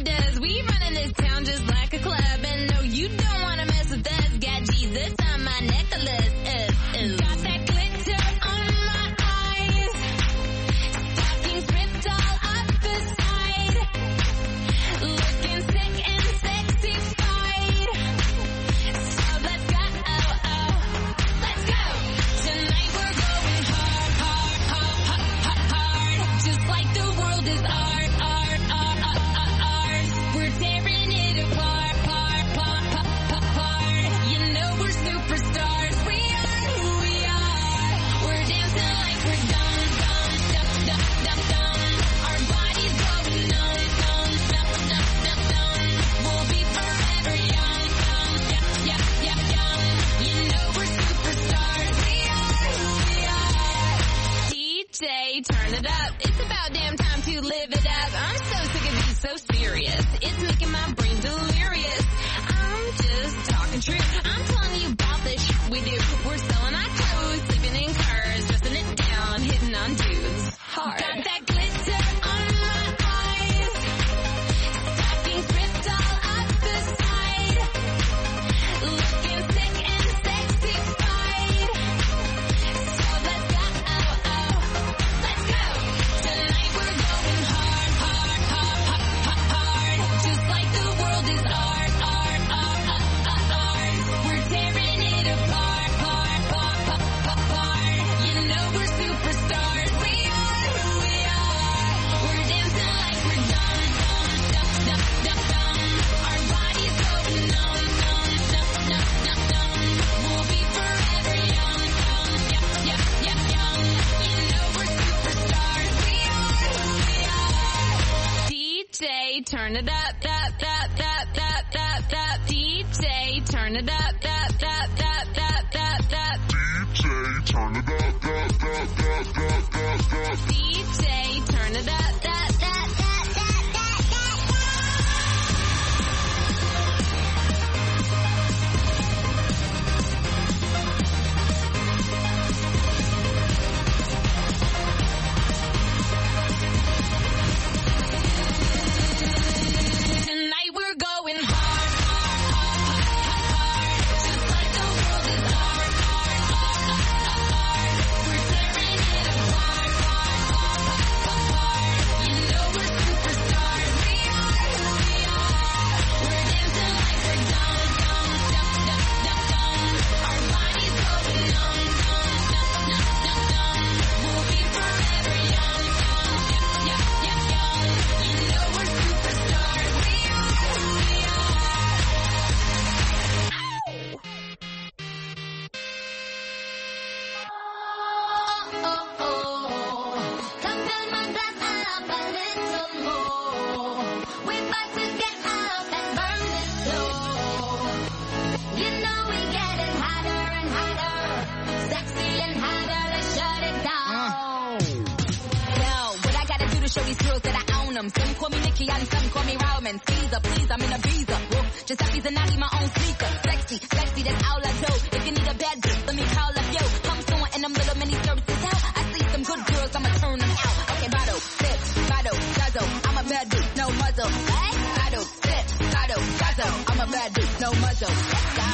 does. We running this town just like a club. And no, you don't wanna mess with us. Got Jesus on my necklace. Got that glitter on my eyes. Stockings ripped all up the side. Looking sick and sexified. So let's go, let's go. Tonight we're going hard, hard, hard, hard, hard, hard. Just like the world is ours. We're tearing it apart, part, part, part, part, part. You know we're superstars. We are who we are. We're dancing like we're dumb, dumb, dumb, dumb, dumb, dumb. Our bodies going numb, numb, numb, numb, numb, numb. We'll be forever young, young, young, young, young. You know we're superstars. We are who we are. DJ, turn it up. It's about damn time to live it up. I'm so sick of you so serious. It's making my brain delirious. I'm just talking truth. I'm telling you about the shit we do. We're selling our clothes, sleeping in cars, dressing it down, hitting on dudes hard. Got that glitter on my eyes. Stockings ripped all up the side. Looking sick and sexified. So let's go, let's go. Tonight we're going hard, hard, hard, hard, hard, hard. Just like the world is ours. We're tearing it apart, part, part, part, part, part. You know we're superstars. We are who we are. We're dancing like we're dumb, dumb, dumb, dumb, dumb, dumb. Our bodies going numb, numb, numb, numb, numb, numb. We'll be forever young, young, young, young, young, young. You know we're superstars. We are who we are. DJ, turn it up, up, up, up, up, up, up. DJ, turn it up, up, up, up, up, up, up. DJ, turn it up, up, up, up, up, up, up. DJ, turn it up, up, up, up, up, up, up. Tonight we're going hard, hard, hard, hard, hard, hard. Just like the world is ours, ours, ours, ours, ours. We're tearing it apart, part, part, part, part, part. You know we're superstars. We are who we are. We're dancing like we're dumb, dumb, dumb, dumb, dumb, dumb. Our bodies going numb, numb, numb, numb, numb, numb. We'll be forever young, young, young, young, young. You know we're superstars. We are who we are. Come fill my glass up a little more. We're about to get up and burn this floor. You know we getting hotter and hotter, sexy and hotter. Let's shut it down. Yo, what I gotta do to show these girls that I own them? Some call me Nikki and some call me Roman. Caesar, please, I'm in a visa. Whoa, just happy and I need my own sneaker. Sexy, sexy, that's all I do. If you need a bad bitch, let me call up yo. I'm throwing in them little mini services out. I see some good girls, I'ma turn them out. Okay, bottle, sip, bottle, guzzle. I'm a bad dude, no muzzle. What? Bottle, sip, bottle, guzzle. I'm a bad dude, no muzzle. Let's go.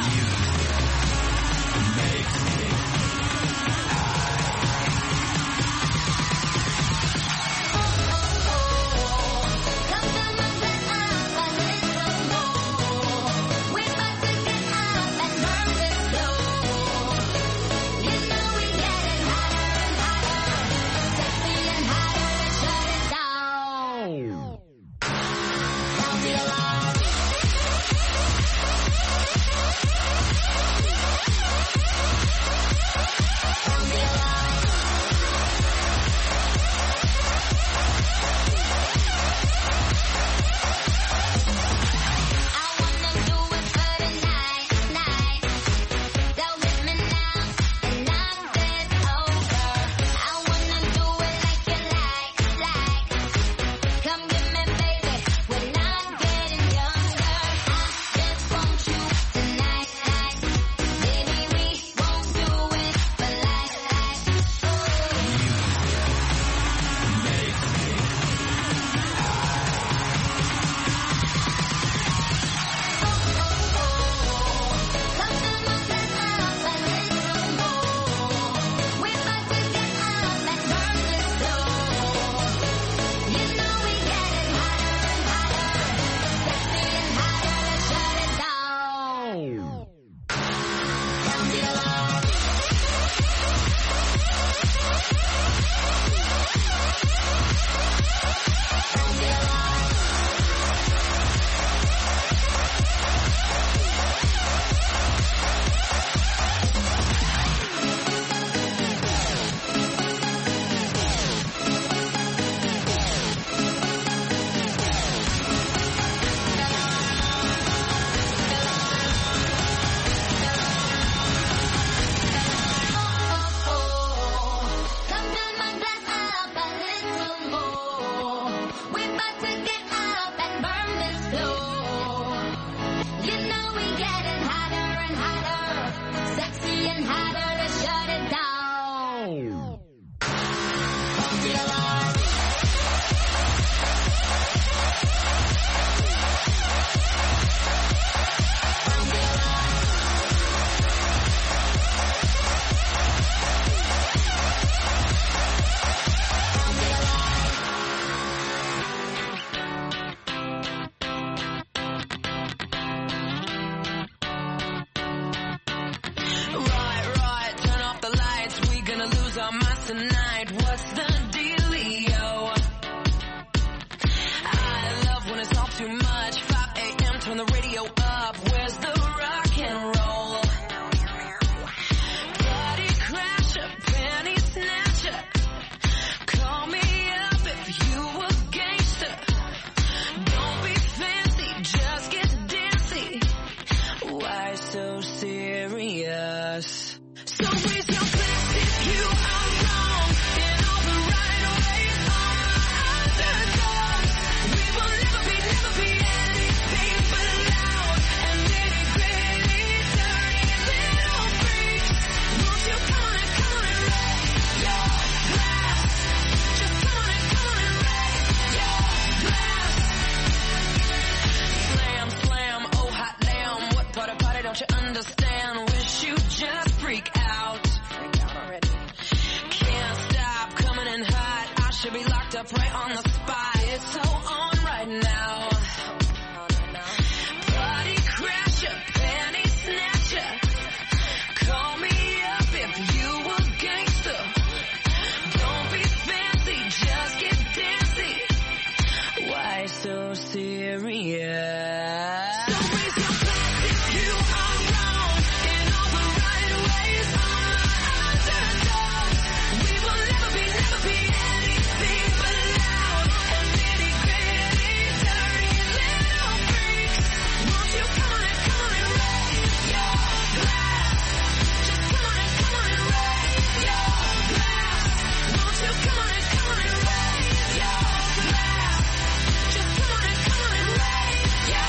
Come fill my glass up a little more. We're about to get up and burn this floor. You know we getting hotter and hotter, sexy and hotter. Let's shut it down. Sound the alarm. from this floor. You know we get it hotter and hotter, sexy and hotter to shut it down. Tonight, what's the dealio? I love when it's all too much. 5 a.m. turn the radio up. Where's the rock and roll? Body crasher, penny snatcher. Call me up if you a gangster. Don't be fancy, just get dancy. Why so serious? So raise your glass if you are wrong in all the right ways. Underdogs, we will never be anything but loud and nitty gritty, dirty little freaks. Won't you come on and raise your glass? Just come on and raise your glass. Slam, slam, oh hot damn, what part of party don't you understand? Wish you just freak out. Can't stop coming in hot. I should be locked up right on the spot. It's so on right now. Body crasher, penny snatcher. Call me up if you a gangster. Don't be fancy, just get dancy. Why so serious? Yeah.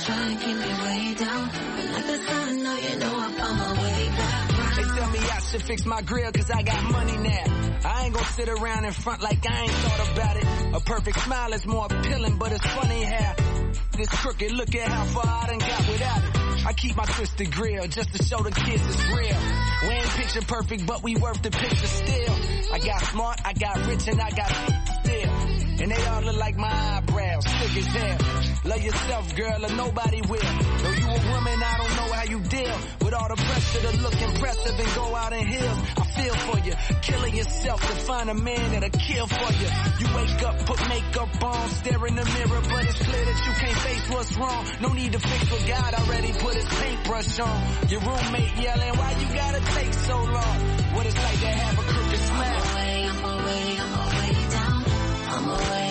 try and keep me way down. But like the sun, no, you know I found my way back round. They tell me I should fix my grill cause I got money now. I ain't gonna sit around in front like I ain't thought about it. A perfect smile is more appealing, but it's funny how this crooked, look at how far I done got without it. I keep my twisted grill just to show the kids it's real. We ain't picture perfect, but we worth the picture still. I got smart, I got rich, and I got still. And they all look like my eyebrows, thick as hell. Love yourself, girl, or nobody will. Though you a woman, I don't know how you deal with all the pressure to look impressive and go out in heels. I feel for you, killing yourself to find a man that'll kill for you. You wake up, put makeup on, stare in the mirror, but it's clear that you can't face what's wrong. No need to fix what God already put his paintbrush on. Your roommate yelling, why you gotta take so long? What it's like to have a crooked smile. I'm away down. I'm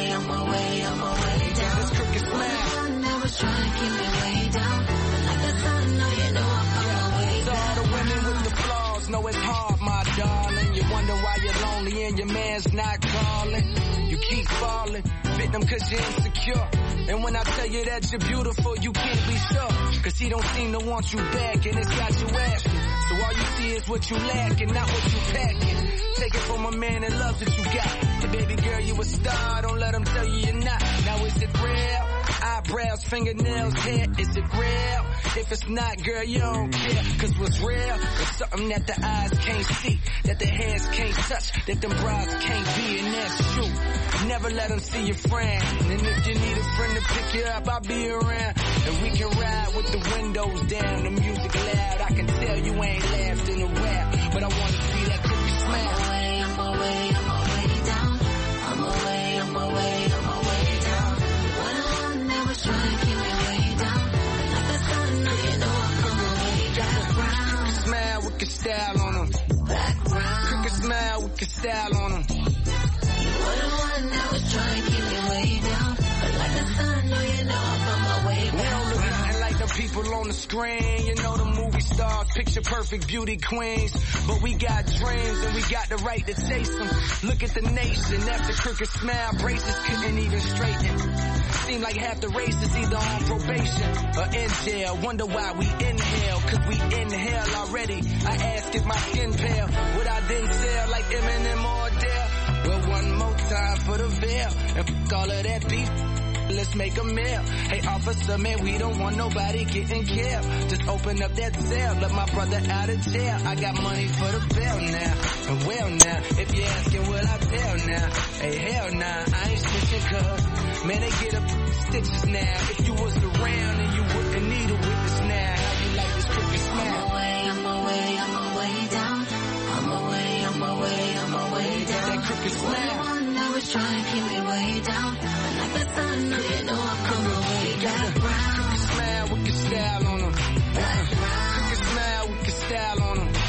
away down. This crooked smile. I never try to keep me way down. But like the sun, no, you know I found my way So all back the women round. with the flaws know it's hard, my darling. You wonder why you're lonely and your man's not calling. You keep falling, victim cause you're insecure. And when I tell you that you're beautiful, you can't be sure. Cause he don't seem to want you back and it's got you asking. So all you see is what you lack and not what you packing. Take it from a man that loves what you got. And baby girl, you a star, don't let him tell you you're not. Now is it real? Eyebrows, fingernails, hair, is it real? If it's not, girl, you don't care. Cause what's real is something that the eyes can't see, that the hands can't touch, that them bras can't be, and that's true. Never let them see your friend. And if you need a friend to pick you up, I'll be around. And we can ride with the windows down, the music loud. I can tell you ain't laughed in a while, but I wanna see that crooked smile. I'm away down. I'm away down. Well, I never try to keep me way down. But like the sun, no, you know I found my way back round. Smile with your style on them. Back round. Crooked smile with your style on them. I never try to keep me way down. But like the sun, no, you know I found my way We don't back look round. nothing like the people on the screen. You know the movie stars, picture perfect beauty queens. But we got dreams and we got the right to chase them. Look at the nation, that's a crooked smile. Braces couldn't even straighten. Seem like half the race is either on probation or in jail. Wonder why we inhale, cause we inhale already. I ask if my skin pale, would I then sell like Eminem or Adele? Well, one more time for the veil, and f*** all of that beef. Let's make a meal. Hey, officer, man, we don't want nobody getting killed. Just open up that cell, let my brother out of jail. I got money for the bail now. And well now, if you're asking, will I bail now? Hey, hell nah, I ain't snitching cuz. Man, they get up stitches now. If you was around and you wouldn't need a witness now. How you like this crooked smile? I'm away down. I'm away down. That crooked smile. I never try to keep me way down. But like the sun, no, you know I found my way back round. Crooked smile with your style on them. Crooked smile with your style on them.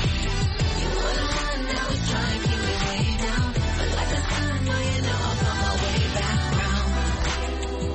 I never try to keep me way down. But like the sun, no, you know I found my way back round.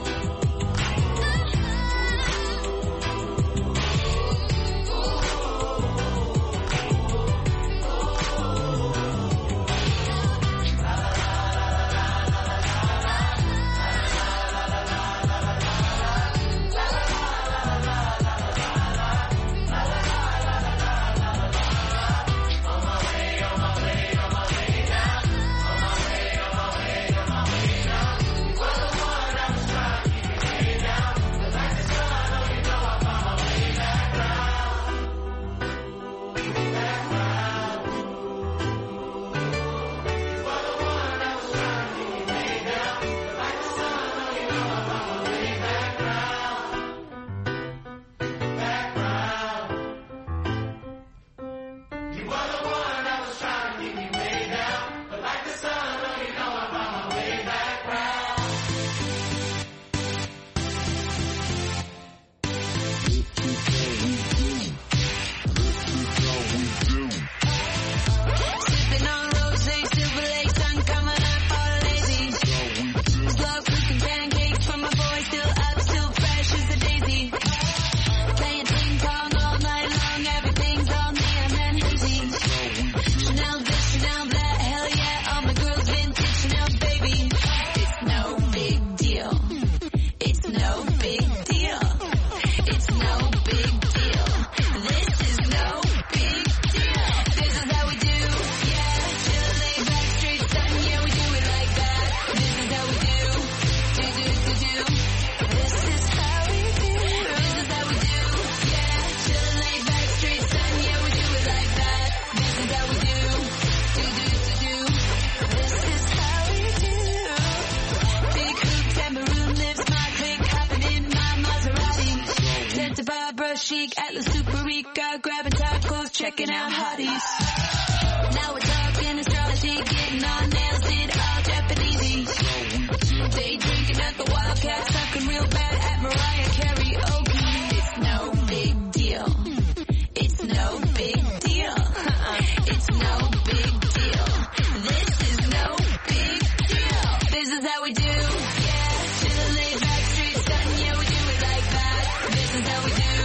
week at La Superica, grabbing tacos, checking out hotties. Now we're talking astrology, getting our nails did, all Japanesey. Day drinking at the Wildcat, sucking real bad at Mariah karaoke. It's no big deal. It's no big deal. It's no big deal. This is no big deal. This is how we do. Yeah, chillin' laid back, street stuntin', yeah, we do it like that. This is how we do.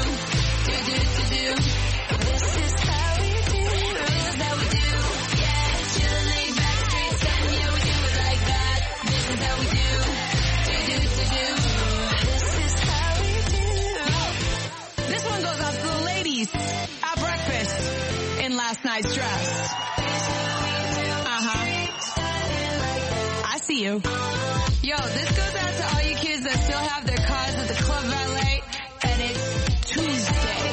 This is how we do. This is how we do. Yeah, chillin' laid back, street stuntin', yeah, we do it like that. This is how we do. This is how we do. This one goes out to the ladies at breakfast in last night's dress. I see you. Yo, this goes out to all you kids that still have their cars at the club valet, and it's Tuesday.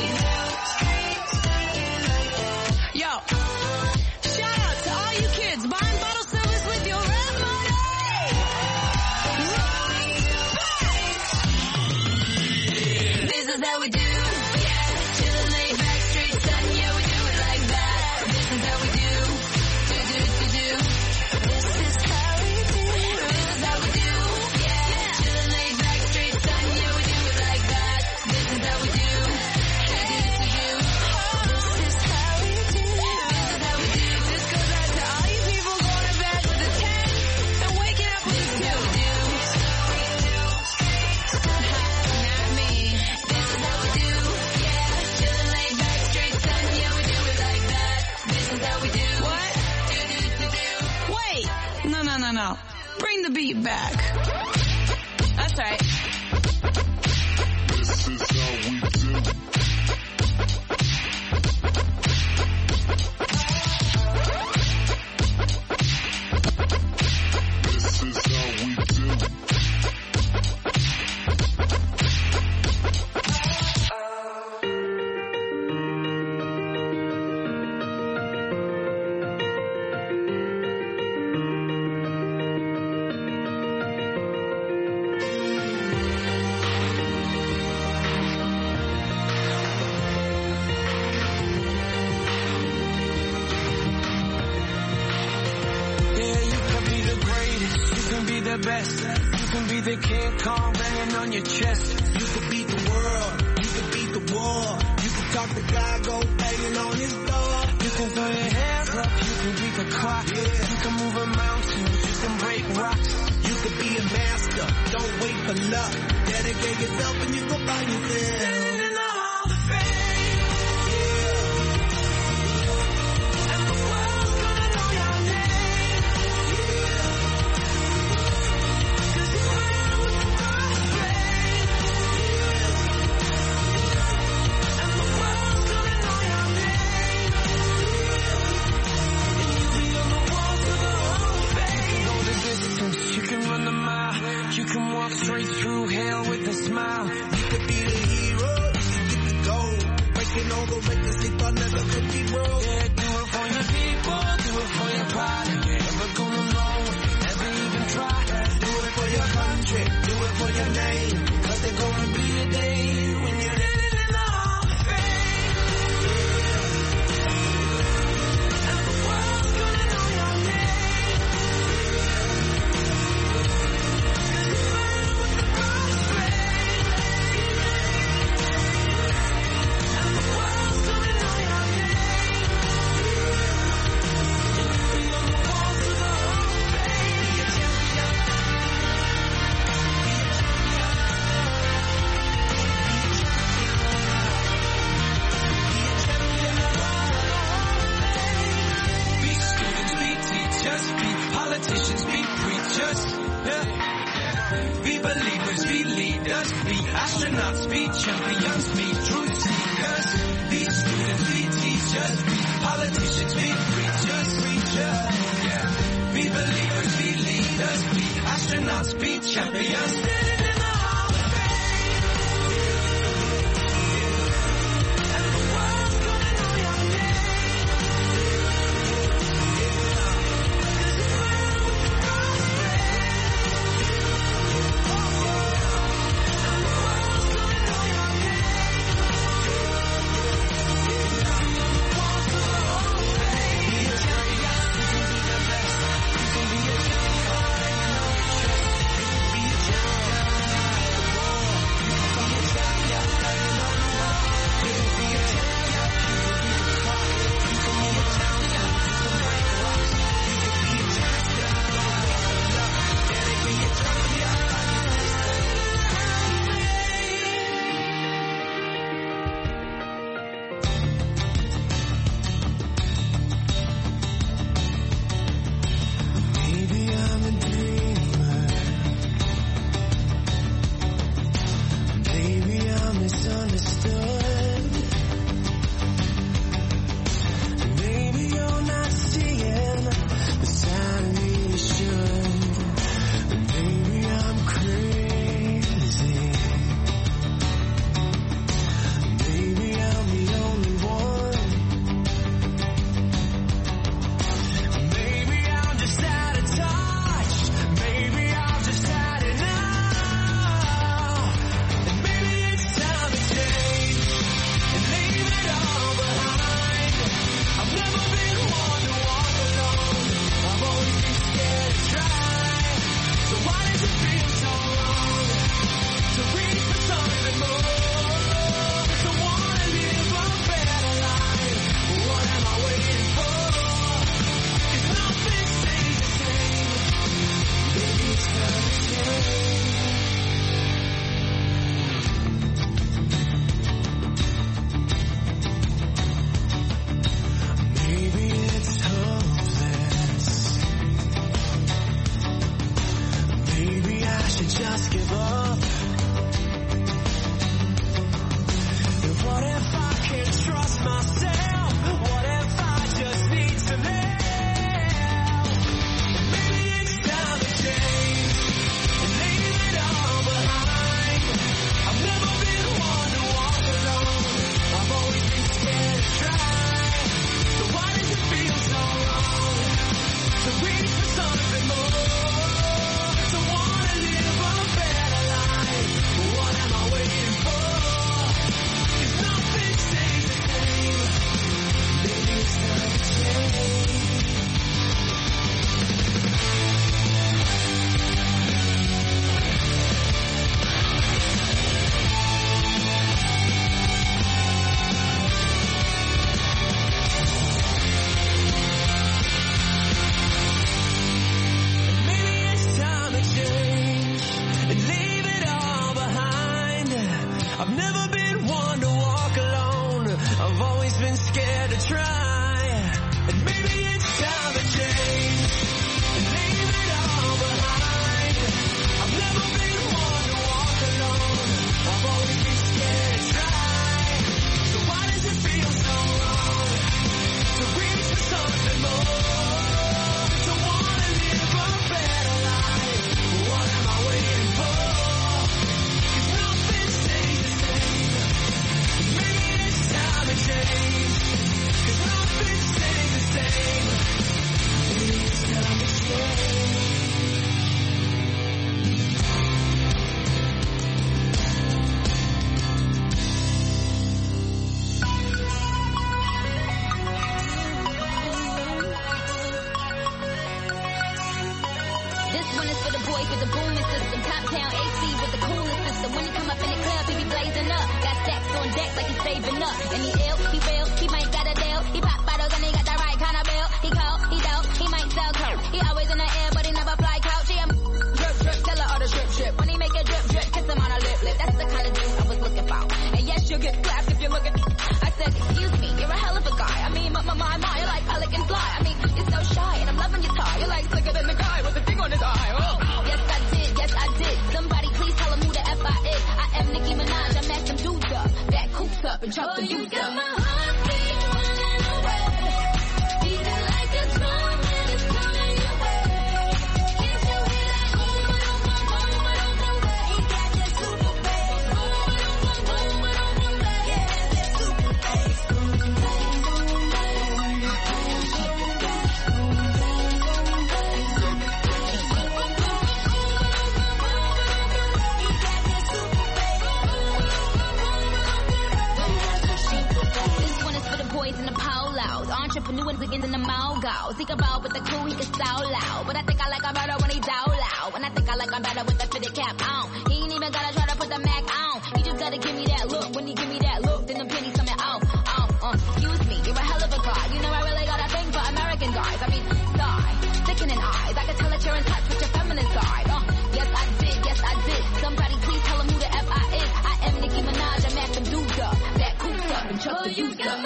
Yo, shout out to all you kids buying bottle service with your rap money. This is how we do. Yeah, chillin' laid back, straight sun, yeah, we do it like that. This is how we do. This is how we do. This is how we do. Yeah, chillin' laid back, straight sun, yeah, we do it like that. This is how we do. This is how we do. This is how we do. This goes out to all you people going to bed with a 10 and waking up with a 2. Not me. This is how we do. Yeah, chillin' laid back, straight sun, yeah, we do it like that. This is how we do. What? Wait. No. Bring the beat back. That's right. This is how we do. This is how we do. Yeah, you can be the greatest, you can be the best, you can be the King Kong banging on your chest. You can beat the world, you can beat the war. You can talk to God, go banging on his door. You can throw your hands up, you can beat the clock. Yeah. You can move a mountain, you can break rocks. You can be a master, don't wait for luck. Dedicate yourself and you go find yourself. In the Hall of Fame, and the world's gonna know your name. 'Cause you ran with the first grade. And the world's gonna know your name. And you'll be on the walls of the Hall of Fame. You can go the distance, you can run the mile, you can walk straight through hell with a smile. You can be the hero, you can get the gold. Breaking all the records they thought never could be broke. Yeah, do it for your people, do it for your pride. Never gonna know, never even try. Do it for your country, do it for your name. 'Cause there's gonna be a day when you're living in the Hall of Fame. And the world's gonna know your name. 'Cause you ran with the first grade. And the world's gonna know your name. And you'll be on the walls of the Hall of Fame. Be a champion. Be students, be teachers, be politicians, be preachers. Yeah. Be believers, be leaders, be astronauts, be champions, be truth seekers. Be students, be teachers, be politicians, be preachers. Yeah. Be believers, be leaders, be astronauts, be champions. Living in the Hall of Fame. And the world's gonna know your name. 'Cause you ran with the first grade. And the world's gonna know your name. So when he come up in the club, he be blazing up. Got stacks on deck like he's saving up. And he ill, he real, he might got a deal. He pop bottles and he got the right kind of bill. He cold, he dope, he might sell coke. He always in the air, but he never fly couch. He a drip, drip, tell her all the drip, drip. When he make a drip, drip, kiss him on a lip, lip. That's the kind of dude I was looking for. And yes, you'll get clapped if you look at me. I said, excuse me, you're a hell of a guy. I mean, my, you're like pelican fly. I mean, you're so shy, and I'm loving your tie. You're like slicker than the guy with the thing on his eye. Oh. Yes, I did. Somebody please tell him who the F I is. I am Nicki Minaj, I match them dudes up. Back coops up and chop the dudes up. My heartbeat running away. Beating like a drum and it's coming your way. Can't you hear that? Boom, boom, boom, boom, boom, boom, boom. He got that super bass. Boom, boom, boom, boom, boom, boom, boom. Yeah, that super bass. In the polos, entrepreneur and begins in the mogos. Think about with the crew, he can so loud. But I think I like him better when he down loud. And I think I like him better with the fitted cap on. He ain't even gotta try to put the Mac on. He just gotta give me that look. When he give me that look, then the pennies coming out. Excuse me, you're a hell of a guy. You know I really got a thing for American guys. I mean, sigh, sickening eyes. I can tell that you're in touch with your feminine side. Yes I did. Somebody please tell him who the F I is. I am Nicki Minaj, I match them dudes up. That coops up and chuck the dudes up.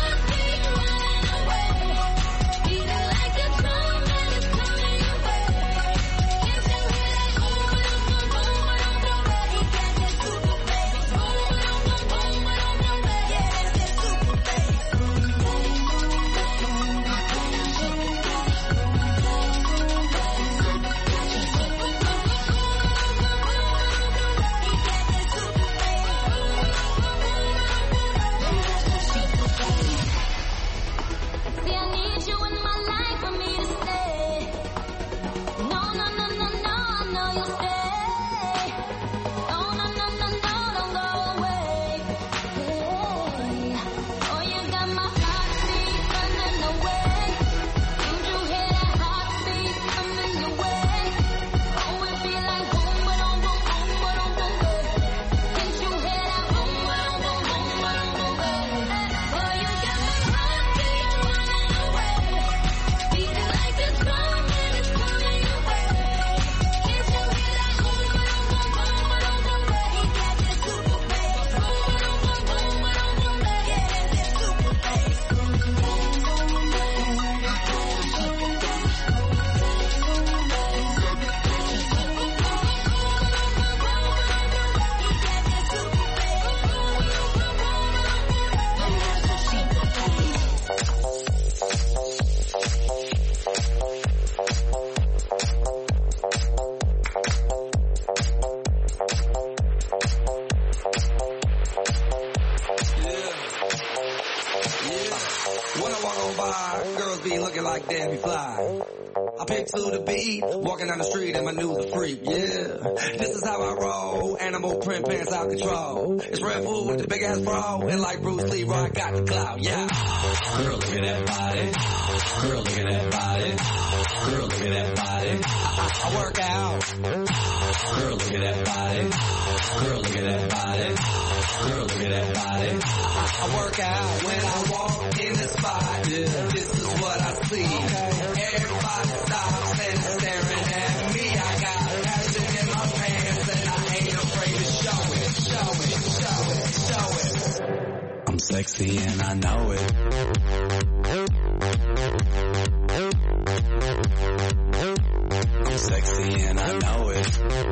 To the beat, walking down the street and my news a freak, yeah. This is how I roll, animal print pants out control. It's Red Bull with the big ass bra, and like Bruce Lee, I got the clout, yeah. Girl, look at that body. Girl, look at that body. Girl, look at that body. I work out. Girl, look at that body. Girl, look at that body. Girl, look at that body. I work out when I walk in the spot. Yeah, this is what I see. Everybody stops and staring at me. I got passion in my pants and I ain't afraid to show it, show it, show it, show it. I'm sexy and I know it. I'm sexy and I know it.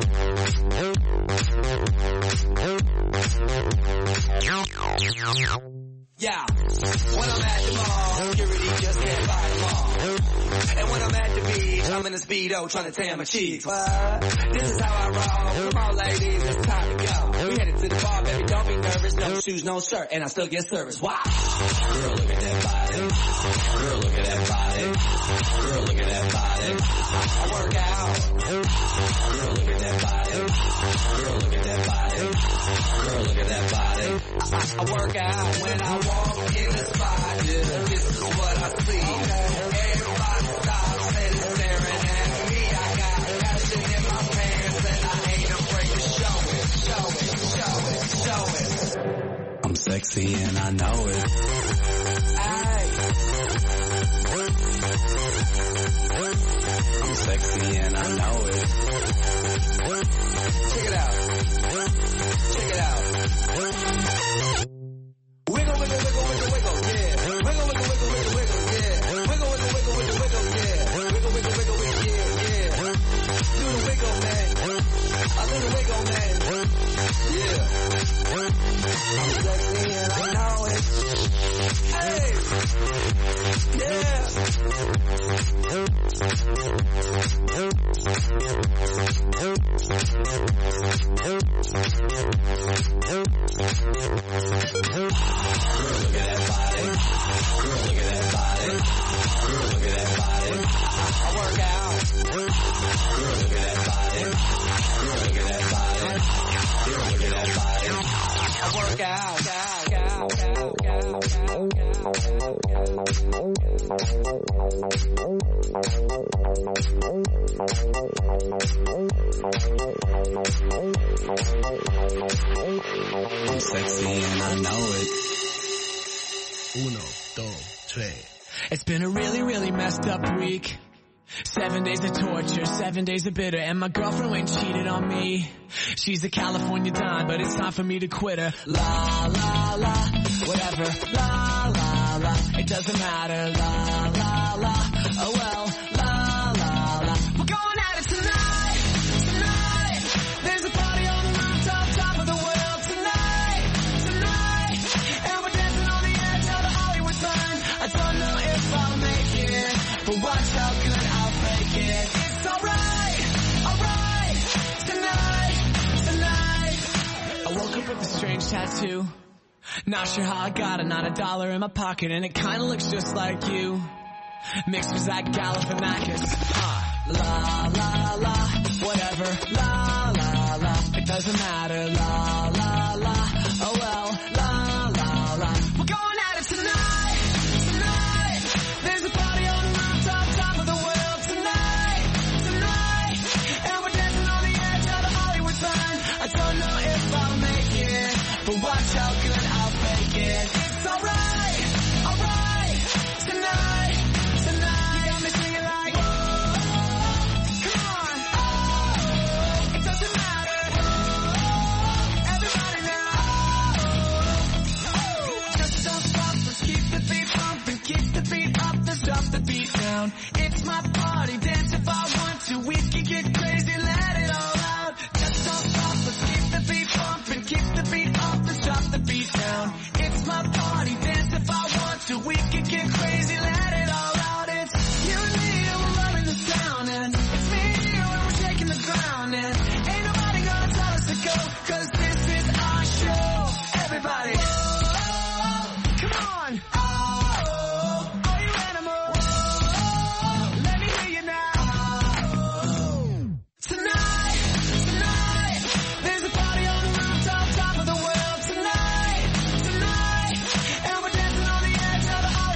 Yeah, when I'm at the mall, security just can't buy them all. And when I'm at the beach, I'm in a Speedo trying to tan my cheeks. What? This is how I roll. Come on, ladies, it's time to go. We headed to the bar, baby, don't be nervous. No shoes, no shirt, and I still get service. Wow. Girl, look at that body. Girl, look at that body. Girl, look at that body. I work out. Girl, look at that body. Girl, look at that body. Girl, look at that body. I work out when I walk in the spot. Yeah, this is what I see. Everybody stops and is staring at me. I got passion in my pants and I ain't afraid to show it, show it. sexy and I know it. I'm sexy and I know it. Check it out. Check it out. Wiggle, wiggle, wiggle, wiggle, wiggle, yeah. Wiggle, wiggle, wiggle, wiggle, wiggle, yeah. Wiggle, wiggle, wiggle, wiggle, wiggle, yeah. Wiggle, wiggle, wiggle, wiggle, yeah, yeah. Do the wiggle, man. I do the wiggle, man. Yeah. I'm sexy and I know it. Hey. Yeah. I'm sexy and I know it. 1, 2, 3. It's been a really, really messed up week. 7 days of torture, 7 days of bitter, and my girlfriend went and cheated on me. She's a California dime, but it's time for me to quit her. La, la, la, whatever. La, la, la, it doesn't matter. La, la, la, oh well. La, la, la, we're going at it tonight, tonight. There's a party on the rooftop, top of the world tonight, tonight. And we're dancing on the edge of the Hollywood sign. I don't know if I'll make it, but watch how good I'll fake it. It's alright, tonight, tonight. I woke up with a strange tattoo. Not sure how I got it, not $1 in my pocket, and it kinda looks just like you. Mixed with Zach Galifianakis. La, la, la, whatever. La, la, la, it doesn't matter. La, la, la, oh well. La, la, la, we're going at it tonight, tonight. There's a party on the rooftop, top of the world tonight, tonight. And we're dancing on the edge of the Hollywood sign. I don't know if I'll make it, but watch how good I'll fake it. It's alright, tonight, tonight. You got me singing like, oh, come on, oh, it doesn't matter, oh, everybody now, oh, just don't stop, let's keep the beat pumping, keep the beat up, let's drop the beat down. It's my party, dance if I want to, we can get crazy, let it all out. Just don't stop, let's keep the beat pumping, keep the beat up, let's drop the beat down. It's my party, dance if I want to, we can get crazy, let it all out. It's you and me and we're running this town, and it's me and you and we're shaking the ground, and ain't nobody gonna tell us to go, cause this is our show. Everybody, oh, come on, oh, are you animals? Oh, let me hear you now. Tonight, tonight, there's a party on the rooftop, top of the world tonight, tonight. And we're dancing on the edge of the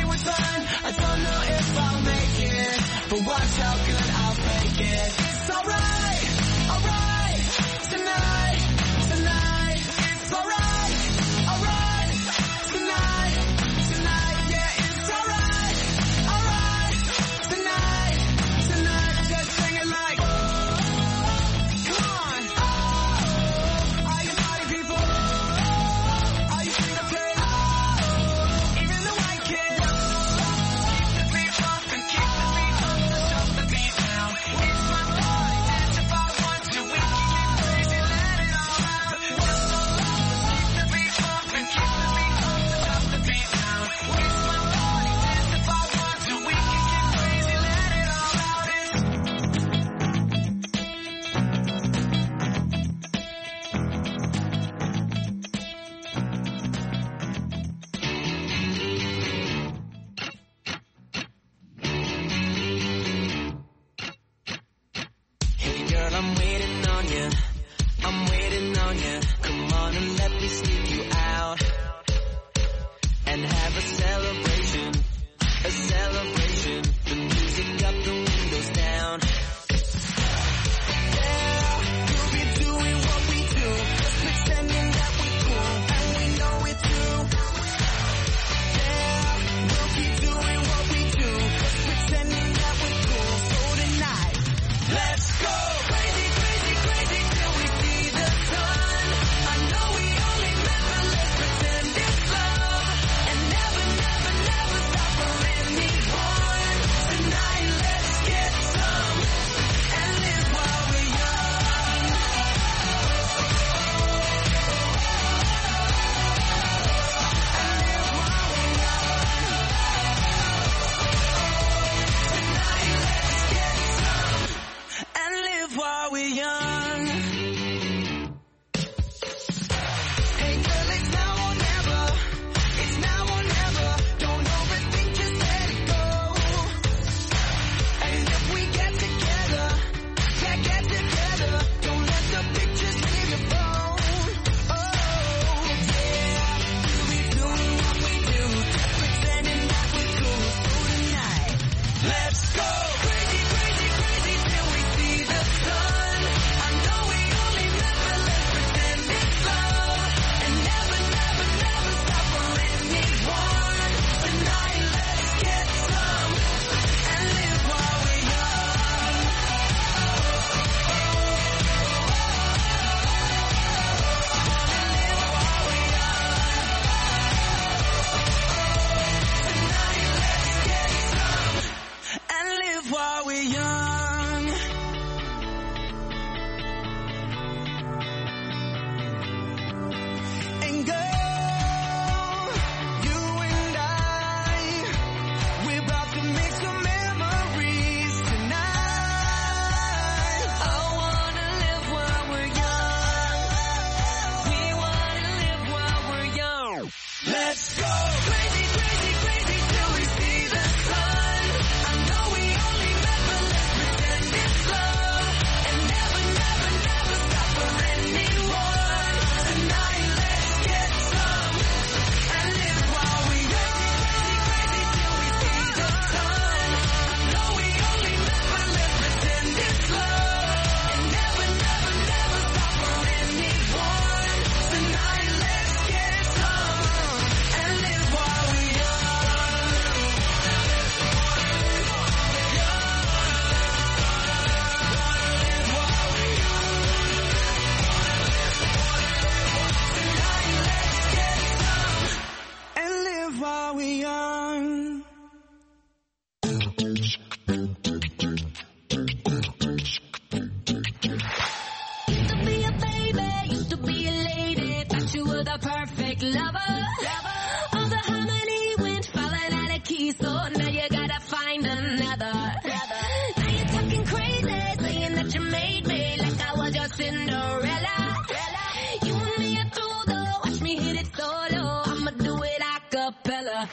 the perfect lover. All the harmony went falling out of key, so now you gotta find another. Now you're talking crazy, saying that you made me like I was your Cinderella. You and me are through though, watch me hit it solo. I'ma do it a cappella.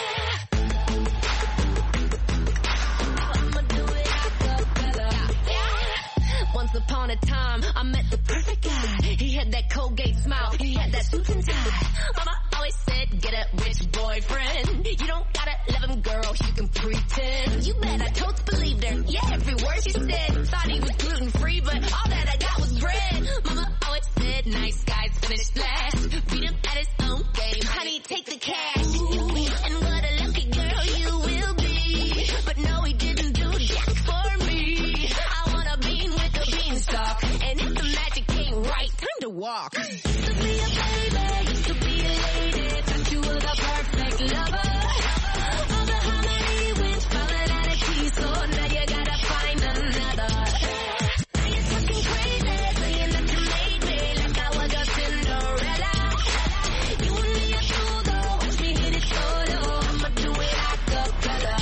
Once upon a time, I met the perfect guy. He had that Colgate smile, he had that suit and tie. Mama always said, get a rich boyfriend. You don't gotta love him, girl, you can pretend. You bet I totes believed her, yeah, every word she said. Thought he was gluten-free, but all that I got was bread. Mama always said, nice guys finish last. Beat him at his own game, honey, take the cash. And what a lucky girl you will be. But no, he didn't do jack for me. I wanna bean with the beanstalk. And if the magic ain't right, time to walk. Used to be a baby, used to be a lady. Thought you were the perfect lover. All the harmony went falling out of key, so now you gotta find another. Now you're talking crazy, saying that you made me like I was your Cinderella. You and me are through though, watch me hit it solo. I'ma do it a cappella.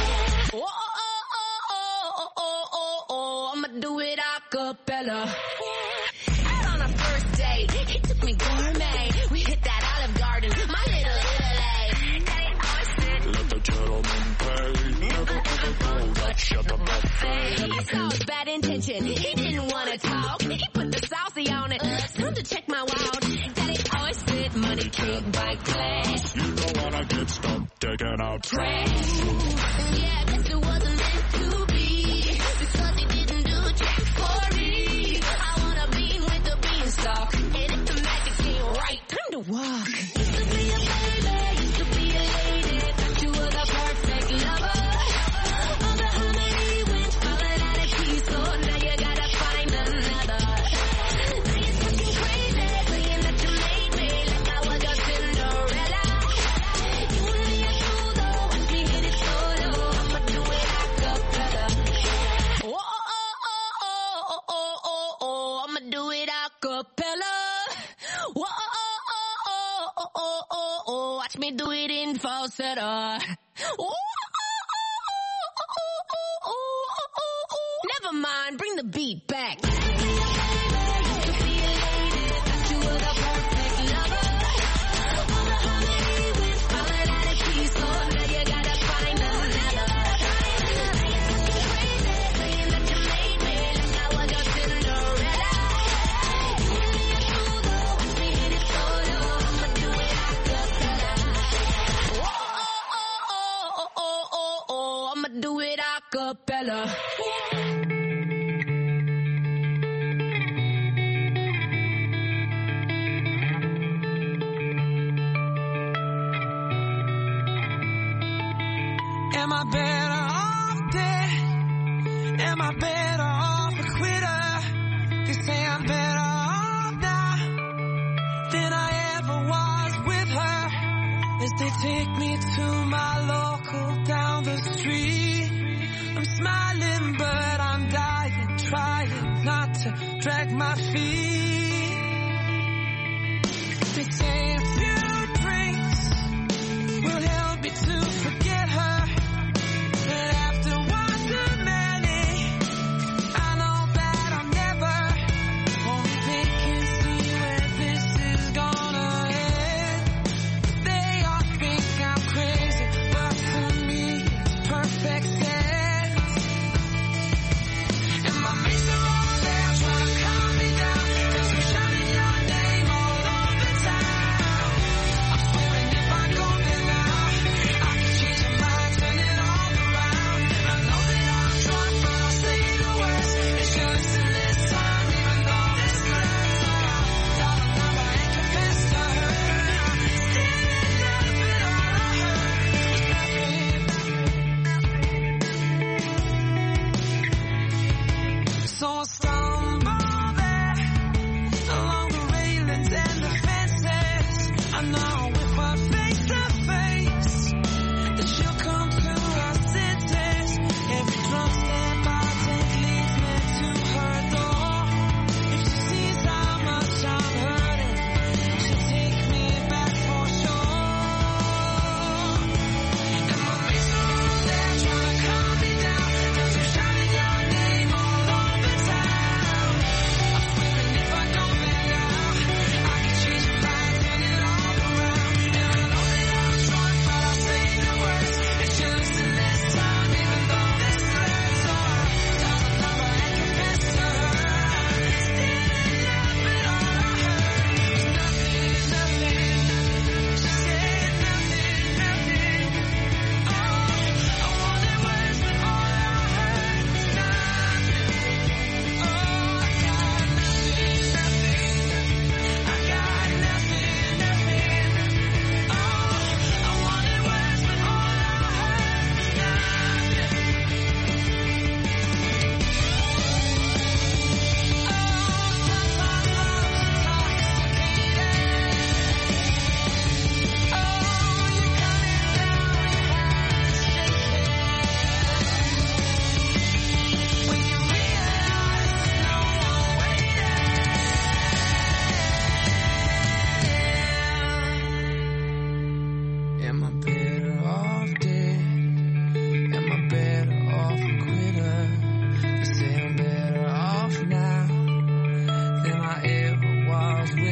I'ma do it a cappella. Out on our first date, he took me gourmet. We hit that Olive Garden, my little Italy. Daddy always said, let the gentleman pay. Never ever go Dutch at the buffet. I saw his bad intention, he didn't wanna talk. He put the saucy on it, time to check my wallet. Daddy always said, money can't buy class. You don't wanna get stuck taking out trash. Yeah, guess it wasn't meant to be, because he didn't do jack for me. I wanna bean with the beanstalk, and if the magic ain't right, time to walk. Used to be a baby, used to be a lady. Thought you were the perfect lover. All the harmony went falling out of key, so now you gotta find another. Now you're talking crazy, saying that you made me like I was your Cinderella. You and me are through though, watch me hit it solo. I'ma do it a cappella. I'ma do it a cappella. Watch me do it in falsetto. Never mind, bring the beat back. Do it a cappella. Am I better off dead? Am I better off a quitter? They say I'm better off now than I ever was with her. As they take me to my local down the street, I'm smiling but I'm dying, trying not to drag my feet. They say a few drinks will help me to forget her, but after one too many, I know that I'm never. Only they can see where this is gonna end. They all think I'm crazy, but to me it's perfect sense. And my mates are all there trying to calm me down.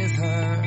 with her.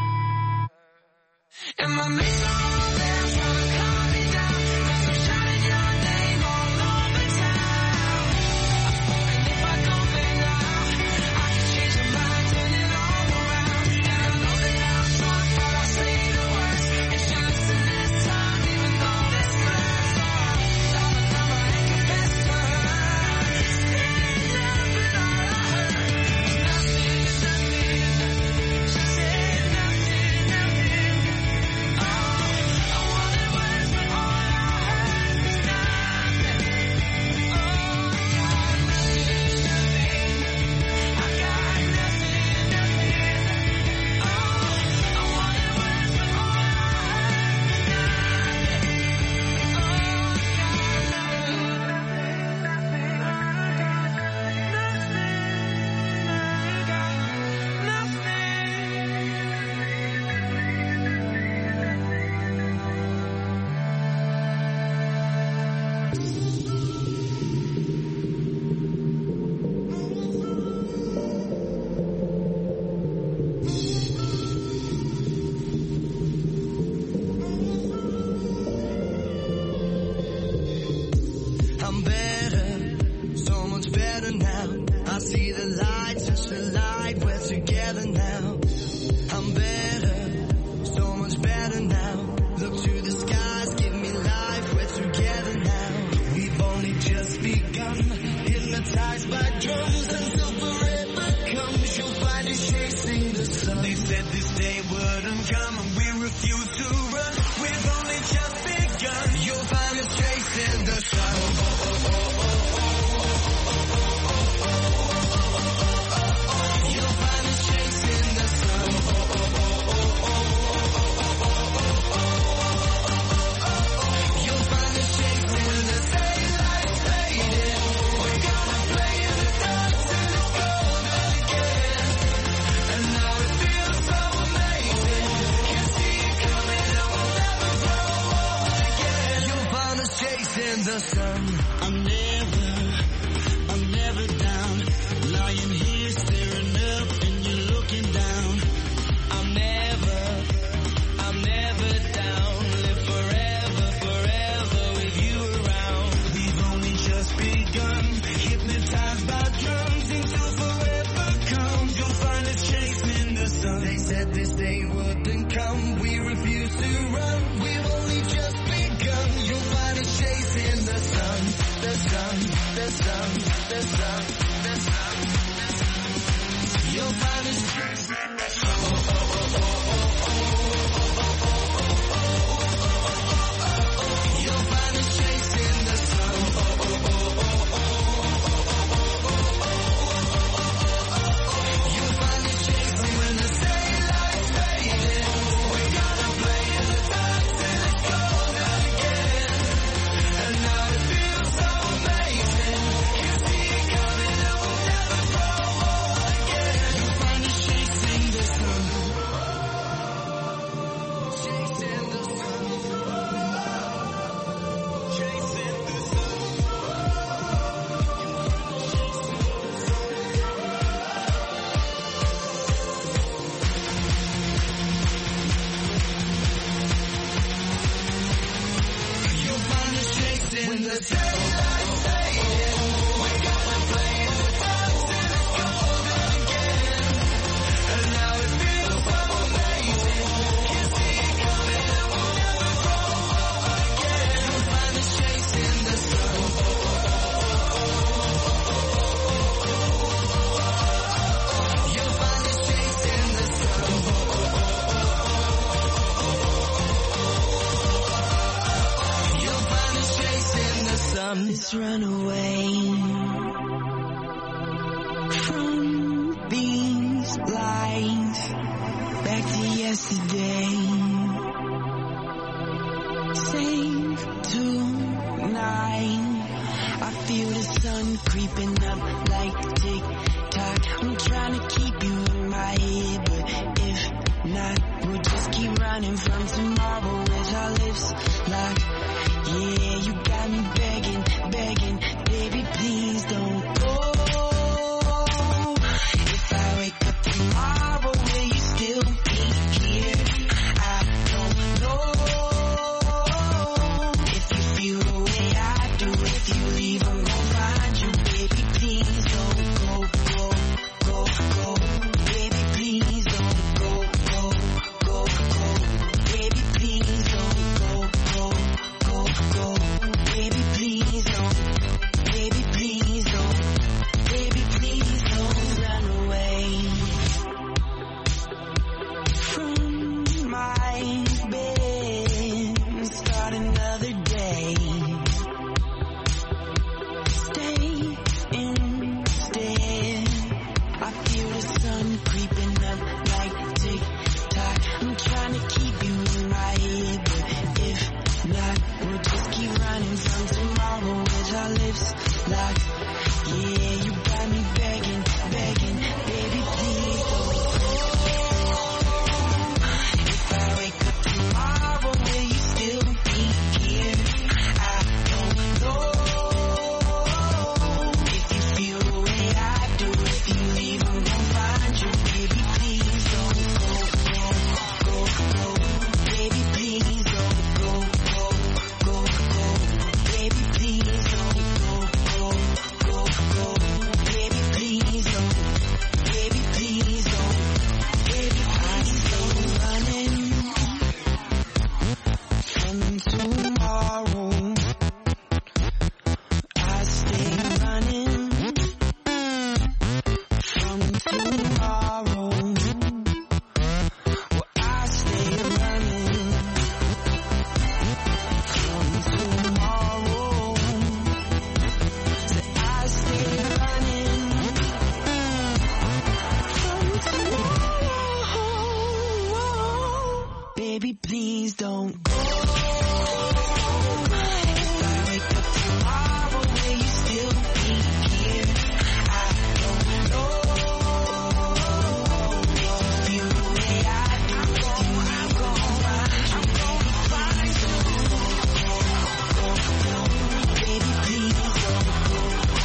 And my mates are all there trying to calm me down, 'cause I'm shouting your name all over town. And if I go there now, I can change my mind, turn it all around. And I know that I'm drunk, but I'll say the words. And she listen this time, even though this hurts. Dial the number and confess to her. Stand up and all I heard was nothing, nothing. She said nothing, nothing. Oh, I wanted words, but all I heard was nothing. Oh, I got nothing, nothing. I got nothing, nothing. Oh, I wanted words, but all I heard was nothing. Oh, I'm better, so much better now. I see the light, touch the light, we're together now. I'm better, so much better now. Look to the skies, give me life, we're together now. We've only just begun, hypnotized by drums until forever comes. You'll find us chasing the sun. They said this day wouldn't come and we refuse to run. We've only just begun. You'll find us chasing the sun. You'll find us chasing the sun. You'll find us chasing when the daylight's fading. We're gonna play in the dark till it's golden again. And now it feels so amazing. Can see it coming and we'll never grow old again. You'll find us chasing the sun. I'm never down. Lying here staring up and you're looking down. I'm never down. Live forever, forever with you around. We've only just begun. Hypnotized by drums until forever comes. You'll find us chasing the sun. They said this day wouldn't come. We refuse to run. We've only just begun. You'll find us chasing the sun. The sun, the sun, the sun, the sun, the sun. You'll find us chasing the sun. You'll find us chasing the sun. You'll find us chasing when the daylight's fading. We're gonna play in the dark till it's golden again. And now it feels so amazing. Can see it coming and we'll never grow old again. You'll find us chasing the sun. Chasing the sun. Chasing the sun. You'll find us chasing when the daylight's fading. We're gonna play in the dark till it's golden again. And now it feels so amazing. Can see it coming and we'll never grow old again. You'll find us chasing the sun. You'll find us chasing the sun. You'll find us chasing the sun. Let's run away from these lines back to yesterday. Save tonight. I feel the sun creeping up like tick-tock. I'm trying to keep you in my head, but if not, we'll just keep running from tomorrow as our lips lock. Yeah, you got me begging, begging, baby, please don't go. If I wake up tomorrow, will you still baby, please don't go. If I wake up tomorrow, will you still be here? I don't know. If you feel the way I do, I'm gonna find you. Baby, please don't go.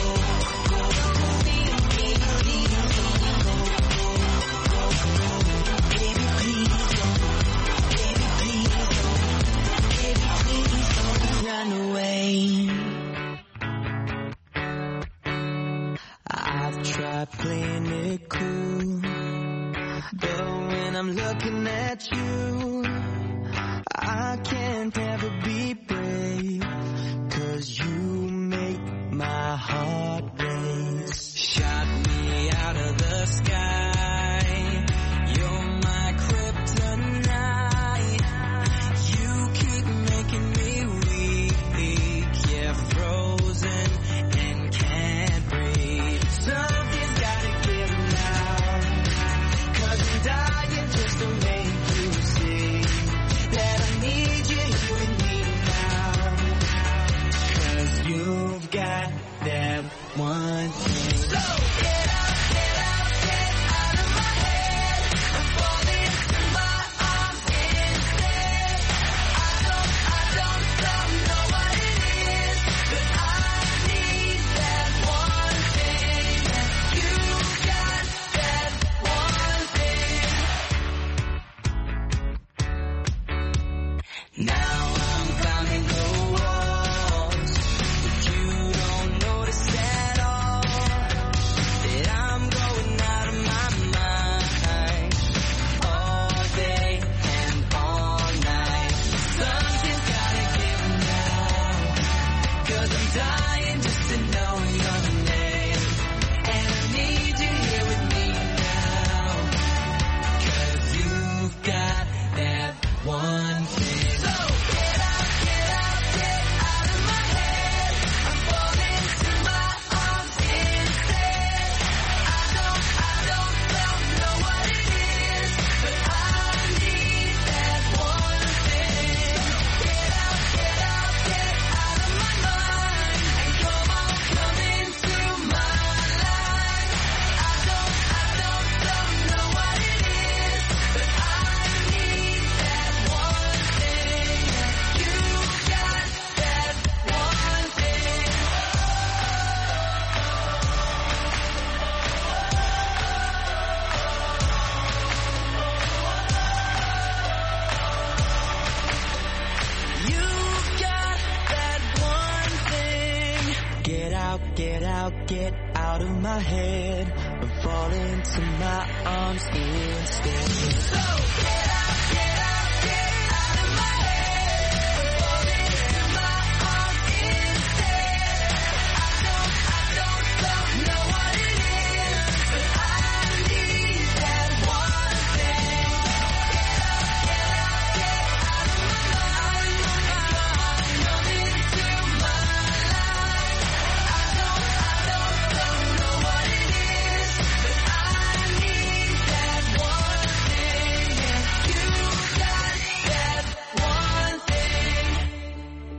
I've tried playing it cool, but when I'm looking at you, I can't ever be brave, 'cause you make my heart race. Shot me out of the sky, you're my kryptonite. You keep making me weak, yeah, frozen and can't breathe. Something's gotta give now, 'cause I'm dying just to make you see that I need you here with me now. 'Cause you've got that one thing. So get out, get out, get out of my head. I'm falling into my arms instead. I don't know what it is, but I need that one thing. You got that one thing. Now I'm climbing the walls, but you don't notice at all that I'm going out of my mind all day and all night. Something's gotta give now, 'cause I'm dying just to know your name, and I need you here with me now, 'cause you've got that one thing. So get out, get out of my head. I'm falling into my arms instead. I don't know what it is, but I need that one thing. Get out of my mind, and come on, come into my life. I don't know what it is, but I need that one thing. You got that one thing. You got that one thing. Get out of my head and fall into my arms instead. So get out of my head and fall into my arms instead. I don't know what it is, but I need that one thing. Get out of my mind, come into my life. I don't know what it is, but I need that one thing. You got that one thing.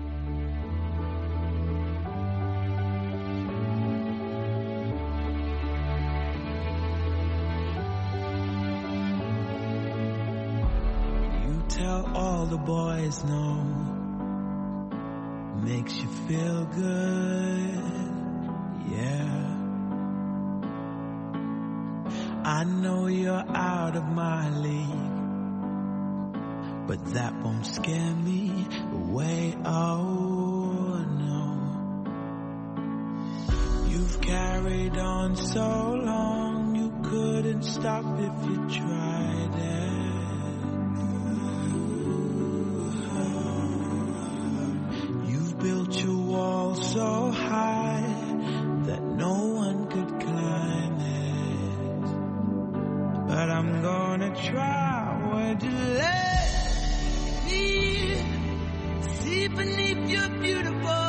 You tell all the boys no, makes you feel good, yeah. I know you're out of my league, but that won't scare me away, oh no. You've carried on so long, you couldn't stop if you tried it. You've built your wall so high that no one could climb it. But I'm gonna try, would you let me see beneath your beautiful